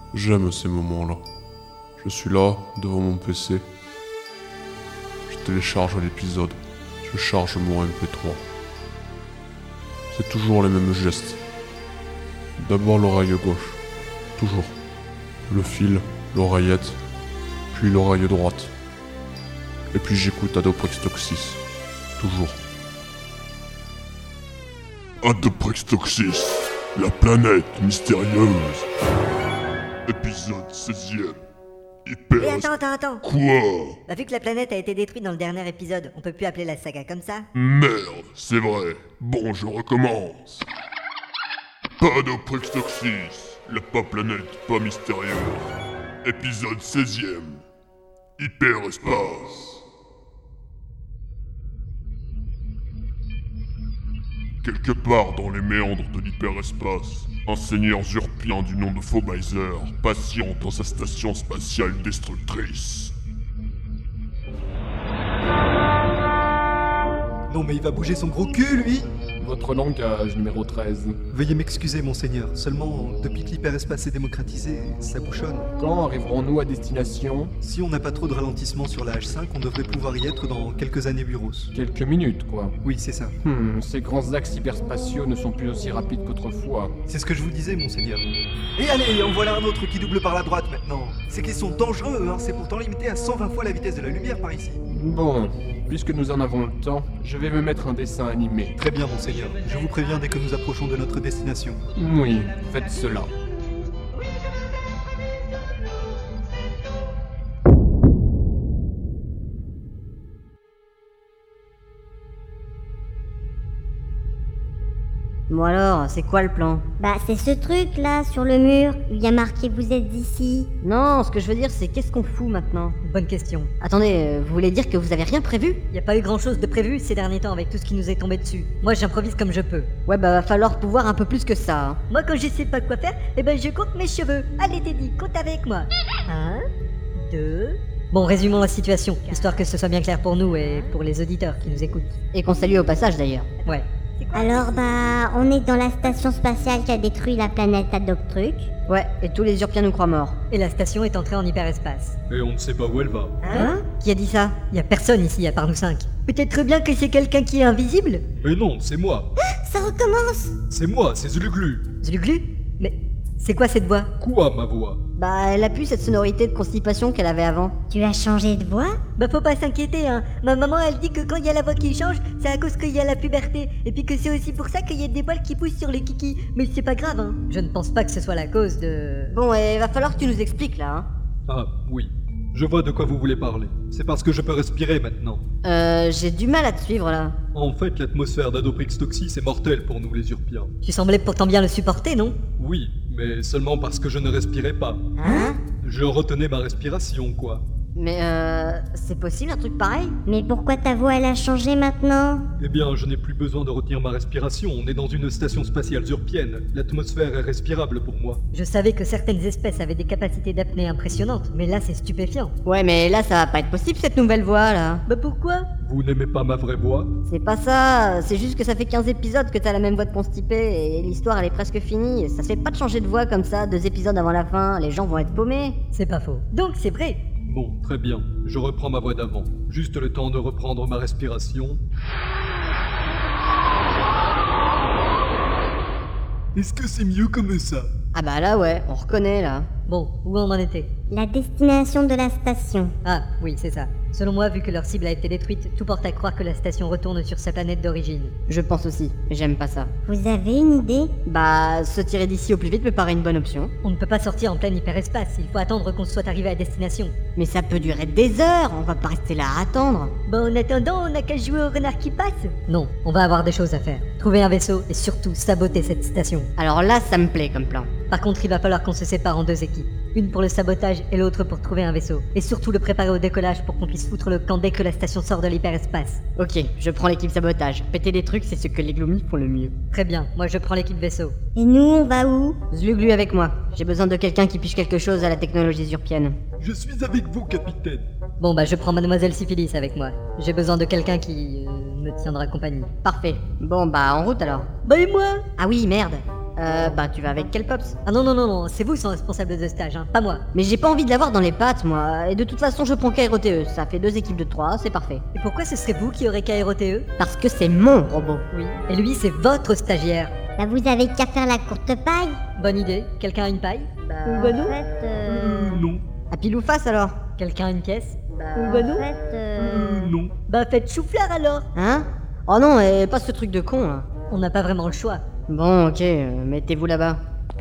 J'aime ces moments-là. Je suis là, devant mon PC. Je télécharge l'épisode. Je charge mon MP3. C'est toujours les mêmes gestes. D'abord l'oreille gauche. Toujours. Le fil, l'oreillette, puis l'oreille droite. Et puis j'écoute Adoprextoxis. Toujours. Adoprextoxis, la planète mystérieuse. Épisode 16e. Et attends. Quoi? Bah, vu que la planète a été détruite dans le dernier épisode, on peut plus appeler la saga comme ça. Merde, c'est vrai. Bon, je recommence. Adoprextoxis, la pas planète pas mystérieuse. Épisode 16e. Hyperespace. Quelque part dans les méandres de l'hyperespace, un seigneur zurpien du nom de Phobaiser patiente dans sa station spatiale destructrice. Non mais il va bouger son gros cul, lui! Votre langage, numéro 13. Veuillez m'excuser, monseigneur. Seulement, depuis que l'hyperespace est démocratisé, ça bouchonne. Quand arriverons-nous à destination? Si on n'a pas trop de ralentissement sur la H5, on devrait pouvoir y être dans quelques années bureaux. Quelques minutes, quoi. Oui, c'est ça. Ces grands axes hyperspatiaux ne sont plus aussi rapides qu'autrefois. C'est ce que je vous disais, monseigneur. Et allez, en voilà un autre qui double par la droite maintenant. C'est qu'ils sont dangereux, hein. C'est pourtant limité à 120 fois la vitesse de la lumière par ici. Bon, puisque nous en avons le temps, je vais me mettre un dessin animé. Très bien, monseigneur. Je vous préviens dès que nous approchons de notre destination. Oui, faites cela. Bon alors, c'est quoi le plan? Bah c'est ce truc là sur le mur, il y a marqué vous êtes d'ici. Non, ce que je veux dire, c'est qu'est-ce qu'on fout maintenant? Bonne question. Attendez, vous voulez dire que vous avez rien prévu? Y a pas eu grand-chose de prévu ces derniers temps avec tout ce qui nous est tombé dessus. Moi, j'improvise comme je peux. Ouais, bah va falloir pouvoir un peu plus que ça. Hein. Moi, quand je sais pas quoi faire, je compte mes cheveux. Allez, Teddy, compte avec moi. 1, 2... Bon, résumons la situation, histoire que ce soit bien clair pour nous et pour les auditeurs qui nous écoutent. Et qu'on salue au passage d'ailleurs. Ouais. Alors bah on est dans la station spatiale qui a détruit la planète Adoptruc. Ouais, et tous les Urpiens nous croient morts. Et la station est entrée en hyperespace. Et on ne sait pas où elle va. Hein? Qui a dit ça? Y a personne ici à part nous 5. Peut-être bien que c'est quelqu'un qui est invisible? Mais non, c'est moi. Ça recommence. C'est moi, c'est Zuluglu. Zuluglu? Mais c'est quoi cette voix? Quoi, ma voix? Bah, elle a plus cette sonorité de constipation qu'elle avait avant. Tu as changé de voix? Bah, faut pas s'inquiéter, hein. Ma maman, elle dit que quand il y a la voix qui change, c'est à cause qu'il y a la puberté. Et puis que c'est aussi pour ça qu'il y a des poils qui poussent sur les kikis. Mais c'est pas grave, hein. Je ne pense pas que ce soit la cause de... Bon, et va falloir que tu nous expliques, là, hein. Ah, oui. Je vois de quoi vous voulez parler. C'est parce que je peux respirer maintenant. J'ai du mal à te suivre, là. En fait, l'atmosphère d'Adoprextoxis est mortelle pour nous, les Urpiens. Tu semblais pourtant bien le supporter, non? Oui, mais seulement parce que je ne respirais pas. Hein? Je retenais ma respiration, quoi. Mais c'est possible un truc pareil? Mais pourquoi ta voix elle a changé maintenant? Eh bien, je n'ai plus besoin de retenir ma respiration. On est dans une station spatiale zurpienne. L'atmosphère est respirable pour moi. Je savais que certaines espèces avaient des capacités d'apnée impressionnantes, mais là c'est stupéfiant. Ouais, mais là ça va pas être possible cette nouvelle voix là. Bah pourquoi? Vous n'aimez pas ma vraie voix? C'est pas ça, c'est juste que ça fait 15 épisodes que t'as la même voix de constipé et l'histoire elle est presque finie. Ça se fait pas de changer de voix comme ça 2 épisodes avant la fin, les gens vont être paumés. C'est pas faux. Donc c'est vrai. Bon, très bien. Je reprends ma voix d'avant. Juste le temps de reprendre ma respiration. Est-ce que c'est mieux comme ça? Ah bah là ouais, on reconnaît là. Bon, où on en était? La destination de la station. Ah oui, c'est ça. Selon moi, vu que leur cible a été détruite, tout porte à croire que la station retourne sur sa planète d'origine. Je pense aussi, j'aime pas ça. Vous avez une idée? Bah, se tirer d'ici au plus vite me paraît une bonne option. On ne peut pas sortir en plein hyperespace, il faut attendre qu'on soit arrivé à destination. Mais ça peut durer des heures, on va pas rester là à attendre. Bon, en attendant, on n'a qu'à jouer au renard qui passe. Non, on va avoir des choses à faire. Trouver un vaisseau et surtout saboter cette station. Alors là, ça me plaît comme plan. Par contre, il va falloir qu'on se sépare en 2 équipes. Une pour le sabotage et l'autre pour trouver un vaisseau. Et surtout le préparer au décollage pour qu'on puisse foutre le camp dès que la station sort de l'hyperespace. Ok, je prends l'équipe sabotage. Péter des trucs, c'est ce que les Gloomies font le mieux. Très bien, moi je prends l'équipe vaisseau. Et nous, on va où? Zluglu avec moi. J'ai besoin de quelqu'un qui piche quelque chose à la technologie zurpienne. Je suis avec vous, capitaine. Bon bah je prends Mademoiselle Syphilis avec moi. J'ai besoin de quelqu'un qui me tiendra compagnie. Parfait. Bon bah en route alors. Bah et moi? Ah oui, merde. Bah tu vas avec Kelpops. Ah non, c'est vous son responsable de stage, hein, pas moi. Mais j'ai pas envie de l'avoir dans les pattes, moi. Et de toute façon, je prends KROTE. Ça fait 2 équipes de 3, c'est parfait. Et pourquoi ce serait vous qui aurez KROTE? Parce que c'est mon robot. Oui. Et lui, c'est votre stagiaire. Bah vous avez qu'à faire la courte paille. Bonne idée. Quelqu'un a une paille? Bah non. En fait, Non. À pile ou face alors? Quelqu'un a une caisse? bah non. en fait, Non. Bah faites chou-fleur alors. Hein? Oh non, et pas ce truc de con, là. On n'a pas vraiment le choix. Bon, ok, mettez-vous là-bas.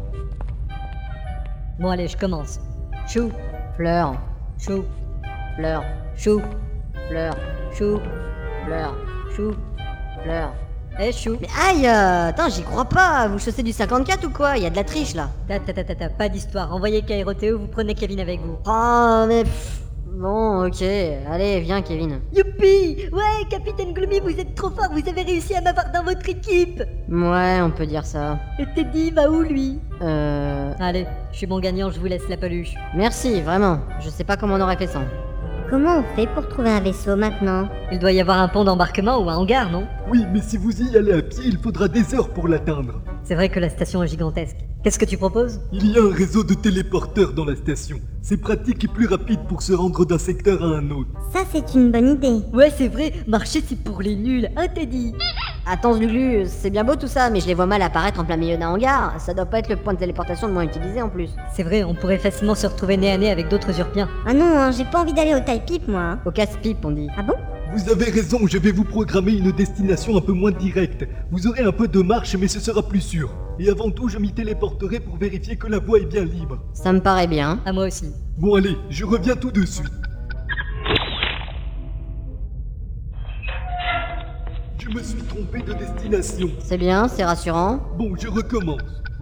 Bon allez, je commence. Chou, Fleur, chou, fleur, chou, fleur, chou, fleur, chou. fleur. Eh chou. Mais aïe, attends, j'y crois pas. Vous chaussez du 54 ou quoi? Y a de la triche, là. Pas d'histoire. Envoyez KROTE, vous prenez Kevin avec vous. Oh, mais bon, ok. Allez, viens, Kevin. Youpi! Ouais, Capitaine Gloomy, vous êtes trop fort, vous avez réussi à m'avoir dans votre équipe! Ouais, on peut dire ça. Et Teddy va où lui? Allez, je suis bon gagnant, je vous laisse la peluche. merci, vraiment. Je sais pas comment on aurait fait sans. comment on fait pour trouver un vaisseau maintenant? Il doit y avoir un pont d'embarquement ou un hangar, non? Oui, mais si vous y allez à pied, il faudra des heures pour l'atteindre. C'est vrai que la station est gigantesque. Qu'est-ce que tu proposes? Il y a un réseau de téléporteurs dans la station. C'est pratique et plus rapide pour se rendre d'un secteur à un autre. Ça c'est une bonne idée. Ouais, c'est vrai, marcher c'est pour les nuls, hein Teddy? Attends, Zluglu, c'est bien beau tout ça, mais je les vois mal apparaître en plein milieu d'un hangar. Ça doit pas être le point de téléportation le moins utilisé en plus. C'est vrai, on pourrait facilement se retrouver nez à nez avec d'autres Urpiens. Ah non, hein, j'ai pas envie d'aller au taille pipe moi. Hein. Au casse-pipe, on dit. Ah bon? Vous avez raison, je vais vous programmer une destination un peu moins directe. Vous aurez un peu de marche, mais ce sera plus sûr. Et avant tout, je m'y téléporterai pour vérifier que la voie est bien libre. Ça me paraît bien. À moi aussi. Bon allez, je reviens tout de suite. Je me suis trompé de destination. C'est bien, c'est rassurant. Bon, je recommence.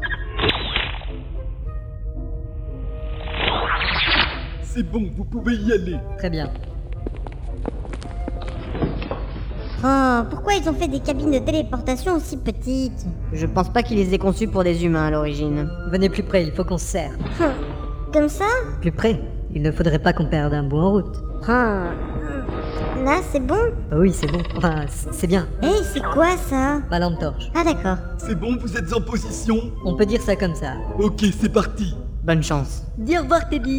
C'est bon, vous pouvez y aller. Très bien. Oh, pourquoi ils ont fait des cabines de téléportation aussi petites? Je pense pas qu'ils les aient conçus pour des humains à l'origine. Venez plus près, il faut qu'on se serre. Comme ça? Plus près? Il ne faudrait pas qu'on perde un bout en route. Ah, là c'est bon? Ah oui, c'est bon. Enfin, c'est bien. Hey, c'est quoi ça? Ma lampe torche. Ah d'accord. C'est bon, vous êtes en position? On peut dire ça comme ça. Ok, c'est parti. Bonne chance. Dis au revoir Teddy.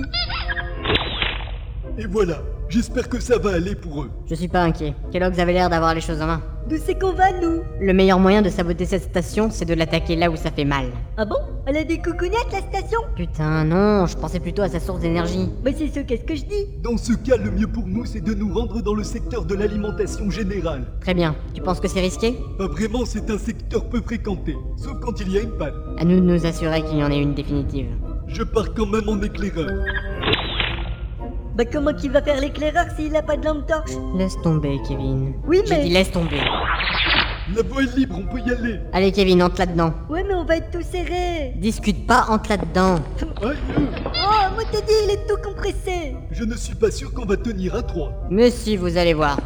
Et voilà, j'espère que ça va aller pour eux. Je suis pas inquiet. Kellogg's avait l'air d'avoir les choses en main. D'où c'est qu'on va nous? Le meilleur moyen de saboter cette station, c'est de l'attaquer là où ça fait mal. Ah bon? Elle a des coucougnettes la station? Putain, non, je pensais plutôt à sa source d'énergie. Mais c'est ce qu'est-ce que je dis? Dans ce cas, le mieux pour nous, c'est de nous rendre dans le secteur de l'alimentation générale. Très bien. Tu penses que c'est risqué? Pas vraiment, c'est un secteur peu fréquenté, sauf quand il y a une panne. À nous de nous assurer qu'il y en ait une définitive. Je pars quand même en éclaireur. Bah comment qu'il va faire l'éclaireur s'il a pas de lampe torche? Laisse tomber, Kevin. Oui, J'ai mais... dit laisse tomber. La voie est libre, on peut y aller. Allez, Kevin, entre là-dedans. Ouais, mais on va être tout serré. Discute pas, entre là-dedans. Aïe, Oh, moi Teddy, il est tout compressé. je ne suis pas sûr qu'on va tenir à 3. Mais si, vous allez voir.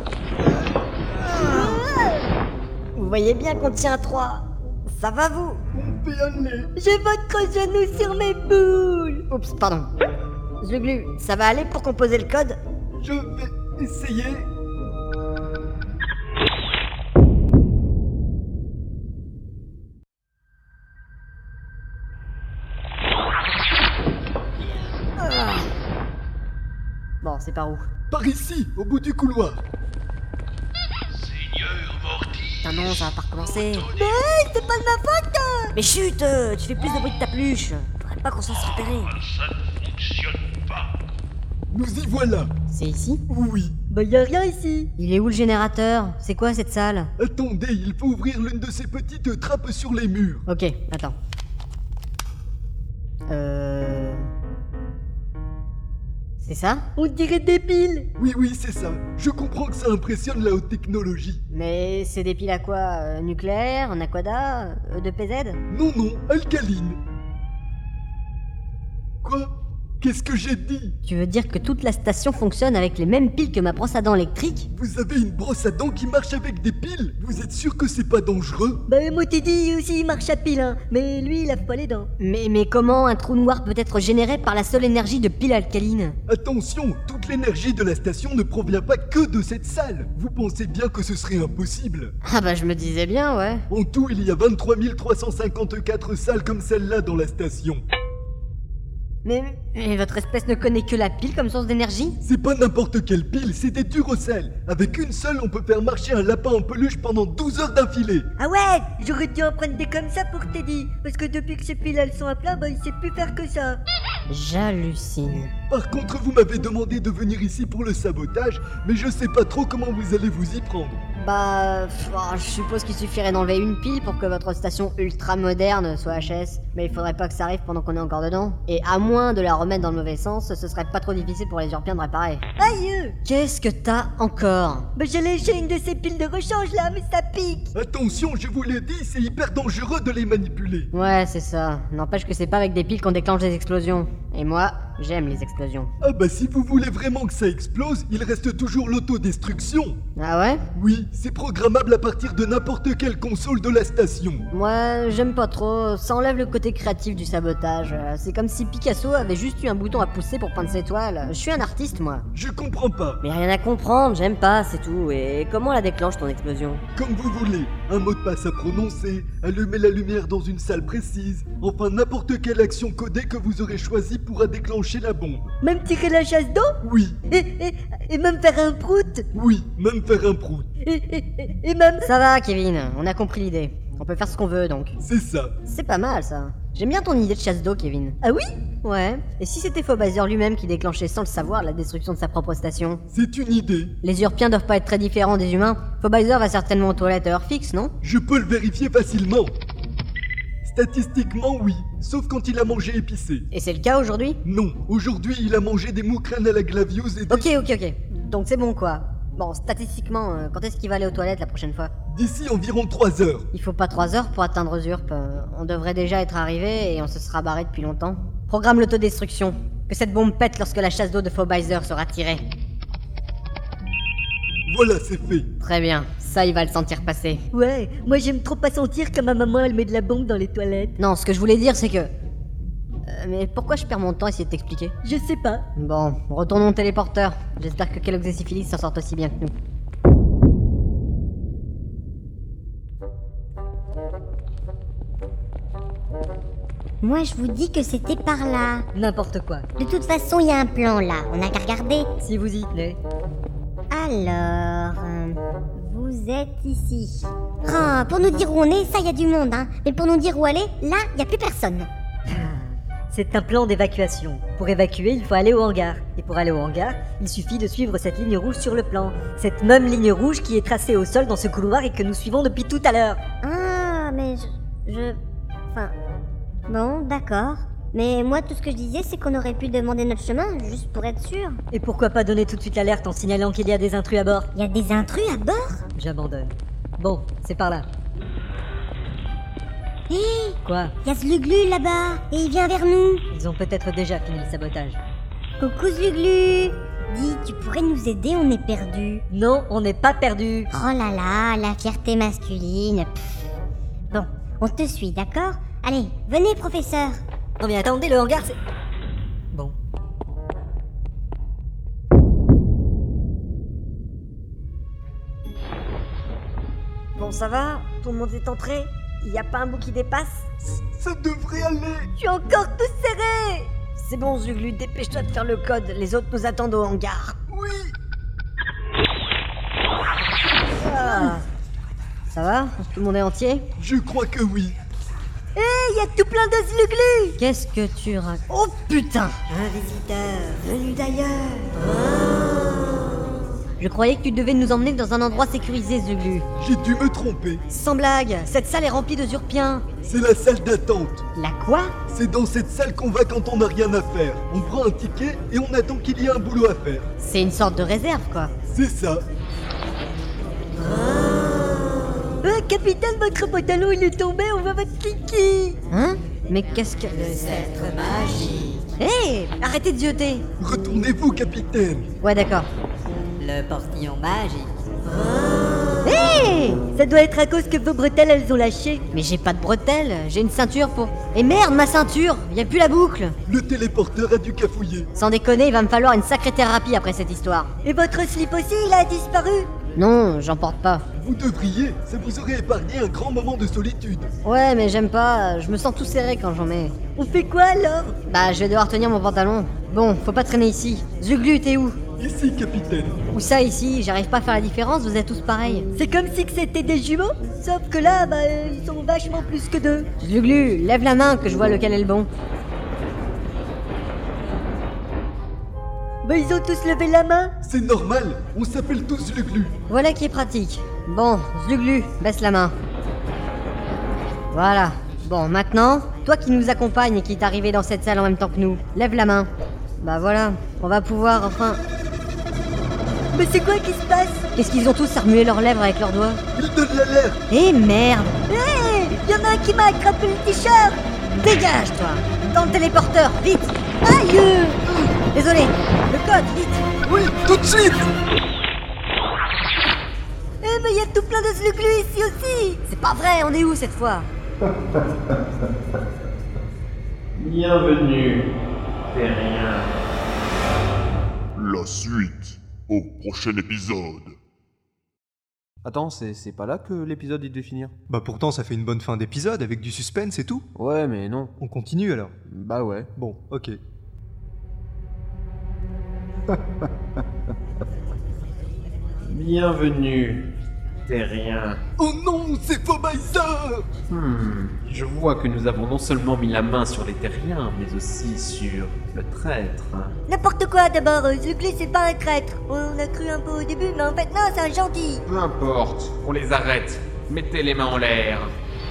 Vous voyez bien qu'on tient à 3. Ça va, vous? On peut y aller. J'ai votre genou sur mes boules. Oups, pardon. Zluglu, ça va aller pour composer le code? Je vais essayer. Bon, c'est par où? Par ici, au bout du couloir. Putain non, ça va pas recommencer. Mais c'est pas de ma faute. Mais chut, tu fais plus de bruit de ta pluche. Faudrait pas qu'on se fasse repérer. Nous y voilà. C'est ici? Oui. Bah y a rien ici. Il est où le générateur? C'est quoi cette salle? Attendez, il faut ouvrir l'une de ces petites trappes sur les murs. Ok, attends. C'est ça? On dirait des piles. Oui, c'est ça. Je comprends que ça impressionne la haute technologie. Mais c'est des piles à quoi? Nucléaire? En aquada? De PZ? Non, alcaline. Quoi? Qu'est-ce que j'ai dit? Tu veux dire que toute la station fonctionne avec les mêmes piles que ma brosse à dents électrique? Vous avez une brosse à dents qui marche avec des piles? Vous êtes sûr que c'est pas dangereux? Bah moi t'ai dit aussi il marche à pile, hein. Mais lui il lave pas les dents. Mais comment un trou noir peut être généré par la seule énergie de piles alcalines? Attention, toute l'énergie de la station ne provient pas que de cette salle. Vous pensez bien que ce serait impossible? Ah bah je me disais bien, ouais. En tout, il y a 23 354 salles comme celle-là dans la station. Mais votre espèce ne connaît que la pile comme source d'énergie? C'est pas n'importe quelle pile, c'est des Durocell. Avec une seule, on peut faire marcher un lapin en peluche pendant 12 heures d'affilée. Ah ouais, j'aurais dû en prendre des comme ça pour Teddy. Parce que depuis que ces piles elles sont à plat, bah il sait plus faire que ça. J'hallucine. Par contre, vous m'avez demandé de venir ici pour le sabotage, mais je sais pas trop comment vous allez vous y prendre. Bah, je suppose qu'il suffirait d'enlever une pile pour que votre station ultra moderne soit HS. Mais il faudrait pas que ça arrive pendant qu'on est encore dedans. Et à moins de la remettre dans le mauvais sens, ce serait pas trop difficile pour les Urpiens de réparer. Aïe. Qu'est-ce que t'as encore? Bah j'ai léché une de ces piles de rechange là, mais ça pique. Attention, je vous l'ai dit, c'est hyper dangereux de les manipuler. Ouais, c'est ça. N'empêche que c'est pas avec des piles qu'on déclenche des explosions. Et moi, j'aime les explosions. Ah bah si vous voulez vraiment que ça explose, il reste toujours l'autodestruction. Ah ouais? Oui, c'est programmable à partir de n'importe quelle console de la station. Moi, j'aime pas trop. Ça enlève le côté créatif du sabotage. C'est comme si Picasso avait juste eu un bouton à pousser pour peindre ses toiles. Je suis un artiste, moi. Je comprends pas. Mais rien à comprendre, j'aime pas, c'est tout. Et comment la déclenche ton explosion? Comme vous voulez. Un mot de passe à prononcer, allumer la lumière dans une salle précise, enfin n'importe quelle action codée que vous aurez choisie pourra déclencher la bombe. Même tirer la chasse d'eau? Oui, Et même faire un prout? oui, même faire un prout. Et même... Ça va, Kevin, on a compris l'idée. On peut faire ce qu'on veut, donc. C'est ça. C'est pas mal, ça. J'aime bien ton idée de chasse d'eau, Kevin. Ah oui? Ouais. Et si c'était Phobizer lui-même qui déclenchait sans le savoir la destruction de sa propre station? C'est une idée. Les Urpiens doivent pas être très différents des humains. Phobizer va certainement aux toilettes à heure fixe, non? Je peux le vérifier facilement. Statistiquement, oui. Sauf quand il a mangé épicé. Et c'est le cas aujourd'hui? Non, aujourd'hui il a mangé des moukrènes à la glavieuse et des... Ok. Donc c'est bon, quoi. Bon, statistiquement, quand est-ce qu'il va aller aux toilettes la prochaine fois? D'ici environ 3 heures. Il faut pas 3 heures pour atteindre Zurp. On devrait déjà être arrivé et on se sera barré depuis longtemps. Programme l'autodestruction. Que cette bombe pète lorsque la chasse d'eau de Phobizer sera tirée. Voilà, c'est fait. Très bien, ça il va le sentir passer. Ouais, moi j'aime trop pas sentir que ma maman elle met de la bombe dans les toilettes. Non, ce que je voulais dire c'est que... mais pourquoi je perds mon temps à essayer de t'expliquer? Je sais pas. Bon, retournons au téléporteur. J'espère que Kellogg's et Syphilis s'en sortent aussi bien que nous. Moi, je vous dis que c'était par là. N'importe quoi. De toute façon, il y a un plan là. On n'a qu'à regarder. Si vous y tenez. Alors, vous êtes ici. Ah, pour nous dire où on est, ça, il y a du monde, hein. Mais pour nous dire où aller, là, il n'y a plus personne. C'est un plan d'évacuation. Pour évacuer, il faut aller au hangar. Et pour aller au hangar, il suffit de suivre cette ligne rouge sur le plan. Cette même ligne rouge qui est tracée au sol dans ce couloir et que nous suivons depuis tout à l'heure. Ah, mais Enfin... Bon, d'accord. Mais moi, tout ce que je disais, c'est qu'on aurait pu demander notre chemin, juste pour être sûr. Et pourquoi pas donner tout de suite l'alerte en signalant qu'il y a des intrus à bord? Il y a des intrus à bord? J'abandonne. Bon, c'est par là. Hé, Quoi? il y a Zluglu là-bas, et il vient vers nous. Ils ont peut-être déjà fini le sabotage. Coucou Zluglu. Dis, tu pourrais nous aider, on est perdus. Non, on n'est pas perdus. Oh là là, la fierté masculine. Pff. Bon, on te suit, d'accord? Allez, venez, professeur. Non mais attendez, le hangar c'est... Bon. Bon, ça va? Tout le monde est entré? Y a pas un bout qui dépasse? Ça devrait aller. Je suis encore tout serré. C'est bon, Zuglu, dépêche-toi de faire le code. Les autres nous attendent au hangar. Oui. Ah. Ça va? Tout le monde est entier? Je crois que oui. Hé, il y a tout plein de Zluglu. Qu'est-ce que tu racontes? Oh putain! Un visiteur venu d'ailleurs. Je croyais que tu devais nous emmener dans un endroit sécurisé, Zuglu. J'ai dû me tromper. Sans blague, cette salle est remplie de Zurpiens. C'est la salle d'attente. La quoi? C'est dans cette salle qu'on va quand on n'a rien à faire. On prend un ticket et on attend qu'il y ait un boulot à faire. C'est une sorte de réserve, quoi. C'est ça. Capitaine, votre pantalon il est tombé, on va votre kiki. Hein? Mais qu'est-ce que... Le sceptre magique. Hé, arrêtez de zioter. Retournez-vous, capitaine. Ouais, d'accord. Le portillon magique. Hé, ça doit être à cause que vos bretelles, elles ont lâché. Mais j'ai pas de bretelles, j'ai une ceinture pour... Et merde, ma ceinture, y a plus la boucle. Le téléporteur a dû cafouiller. Sans déconner, il va me falloir une sacrée thérapie après cette histoire. Et votre slip aussi, il a disparu? Non, j'en porte pas. Vous devriez, ça vous aurait épargné un grand moment de solitude. Ouais, mais j'aime pas, je me sens tout serré quand j'en mets. On fait quoi alors? Bah, je vais devoir tenir mon pantalon. Bon, faut pas traîner ici. Zuglu, t'es où? Ici, capitaine. Où ça ici? J'arrive pas à faire la différence, vous êtes tous pareils. C'est comme si que c'était des jumeaux, sauf que là, bah, ils sont vachement plus que deux. Zuglu, lève la main que je vois lequel est le bon. Bah, ils ont tous levé la main. C'est normal, on s'appelle tous Luglu. Voilà qui est pratique. Bon, Zuglu, baisse la main. Voilà. Bon, maintenant, toi qui nous accompagne et qui est arrivé dans cette salle en même temps que nous, lève la main. Bah voilà, on va pouvoir enfin... Mais c'est quoi qui se passe? Qu'est-ce qu'ils ont tous à remuer leurs lèvres avec leurs doigts? Il donne l'alerte. Eh merde! Hé! Y'en a un qui m'a attrapé le t-shirt! Dégage, toi! Dans le téléporteur, vite! Aïe! Désolé, le code, vite! Oui, tout de suite. Eh mais y a tout plein de Zluglu ici aussi! C'est pas vrai, on est où cette fois? Bienvenue, Terrien. La suite au prochain épisode. Attends, c'est pas là que l'épisode il devait finir? Bah pourtant ça fait une bonne fin d'épisode avec du suspense et tout. Ouais, mais non. On continue alors. Bah ouais. Bon, ok. Bienvenue, Terrien. Oh non, c'est Phobizer. Je vois que nous avons non seulement mis la main sur les Terriens, mais aussi sur le traître. N'importe quoi d'abord, Zluglu c'est pas un traître. On a cru un peu au début, mais en fait non, c'est un gentil. Peu importe, on les arrête. Mettez les mains en l'air.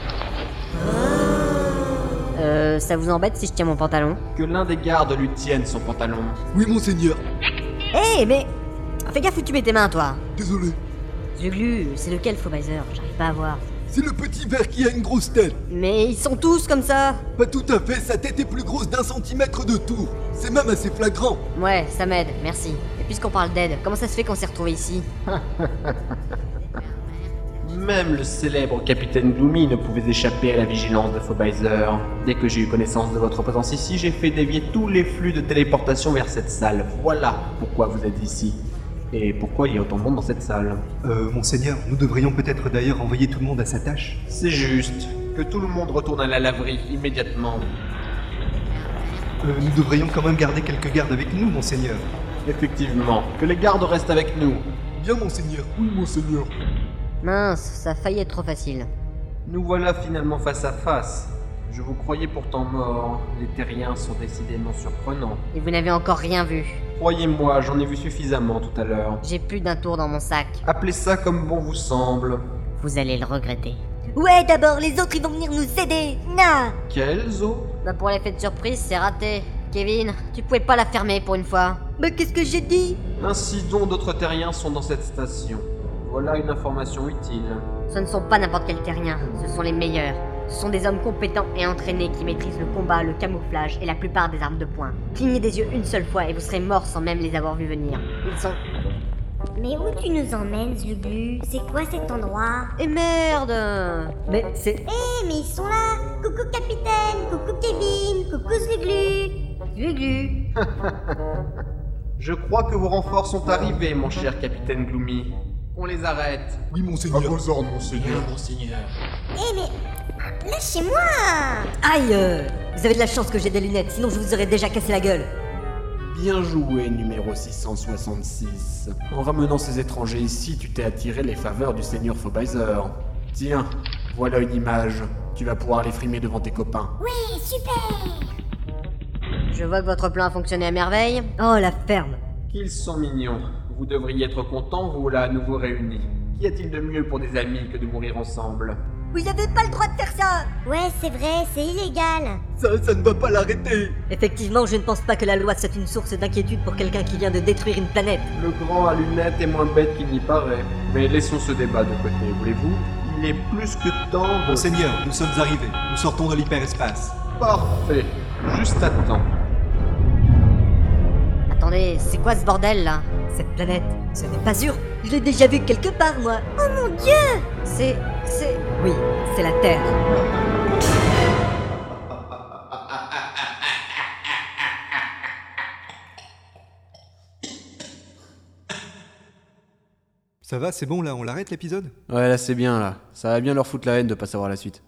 Ça vous embête si je tiens mon pantalon? Que l'un des gardes lui tienne son pantalon. Oui, monseigneur. Eh mais... Fais gaffe où tu mets tes mains, toi. Désolé. Zluglu, c'est lequel Phobizer? J'arrive pas à voir. C'est le petit vert qui a une grosse tête. Mais ils sont tous comme ça. Pas tout à fait, sa tête est plus grosse d'1 centimètre de tour. C'est même assez flagrant. Ouais, ça m'aide, merci. Et puisqu'on parle d'aide, comment ça se fait qu'on s'est retrouvés ici? Même le célèbre capitaine Gloomy ne pouvait échapper à la vigilance de Phobizer. Dès que j'ai eu connaissance de votre présence ici, j'ai fait dévier tous les flux de téléportation vers cette salle. Voilà pourquoi vous êtes ici. Et pourquoi il y a autant de monde dans cette salle? Monseigneur, nous devrions peut-être d'ailleurs envoyer tout le monde à sa tâche. C'est juste. Que tout le monde retourne à la laverie immédiatement. Nous devrions quand même garder quelques gardes avec nous, monseigneur. Effectivement. Que les gardes restent avec nous. Bien, monseigneur. Oui, monseigneur. Mince, ça a failli être trop facile. Nous voilà finalement face à face. Je vous croyais pourtant mort. Les Terriens sont décidément surprenants. Et vous n'avez encore rien vu. Croyez-moi, j'en ai vu suffisamment tout à l'heure. J'ai plus d'un tour dans mon sac. Appelez ça comme bon vous semble. Vous allez le regretter. Ouais, d'abord, les autres, ils vont venir nous aider. Non. Quels autres? Bah pour l'effet de surprise, c'est raté. Kevin, tu pouvais pas la fermer pour une fois. Mais qu'est-ce que j'ai dit? Ainsi donc d'autres Terriens sont dans cette station. Voilà une information utile. Ce ne sont pas n'importe quels terriens, ce sont les meilleurs. Ce sont des hommes compétents et entraînés qui maîtrisent le combat, le camouflage et la plupart des armes de poing. Clignez des yeux une seule fois et vous serez morts sans même les avoir vus venir. Ils sont... Mais où tu nous emmènes, Zluglu? C'est quoi cet endroit? Et merde! Mais c'est... Eh, mais ils sont là! Coucou capitaine, coucou Kevin, coucou Zluglu! Zluglu! Je crois que vos renforts sont arrivés, mon cher capitaine Gloomy. On les arrête. Oui, monseigneur. À vos ordres, monseigneur. Eh, mais... Lâchez-moi! Aïe Vous avez de la chance que j'ai des lunettes, sinon je vous aurais déjà cassé la gueule. Bien joué, numéro 666. En ramenant ces étrangers ici, tu t'es attiré les faveurs du seigneur Phobizer. Tiens, voilà une image. Tu vas pouvoir les frimer devant tes copains. Ouais, super! Je vois que votre plan a fonctionné à merveille. Oh la ferme. Qu'ils sont mignons. Vous devriez être contents, vous voilà à nouveau réunis. Qu'y a-t-il de mieux pour des amis que de mourir ensemble? Vous avez pas le droit de faire ça! Ouais, c'est vrai, c'est illégal. Ça ne va pas l'arrêter. Effectivement, je ne pense pas que la loi soit une source d'inquiétude pour quelqu'un qui vient de détruire une planète. Le grand à lunettes est moins bête qu'il n'y paraît. Mais laissons ce débat de côté, voulez-vous? Il est plus que temps de... Monseigneur, nous sommes arrivés. Nous sortons de l'hyperespace. Parfait. Juste à temps. Attendez, c'est quoi ce bordel là? Cette planète, ce n'est pas sûr. Je l'ai déjà vue quelque part, moi. Oh mon Dieu! C'est... Oui, c'est la Terre. Ça va, c'est bon là, on l'arrête l'épisode? Ouais, là c'est bien là. Ça va bien leur foutre la haine de pas savoir la suite.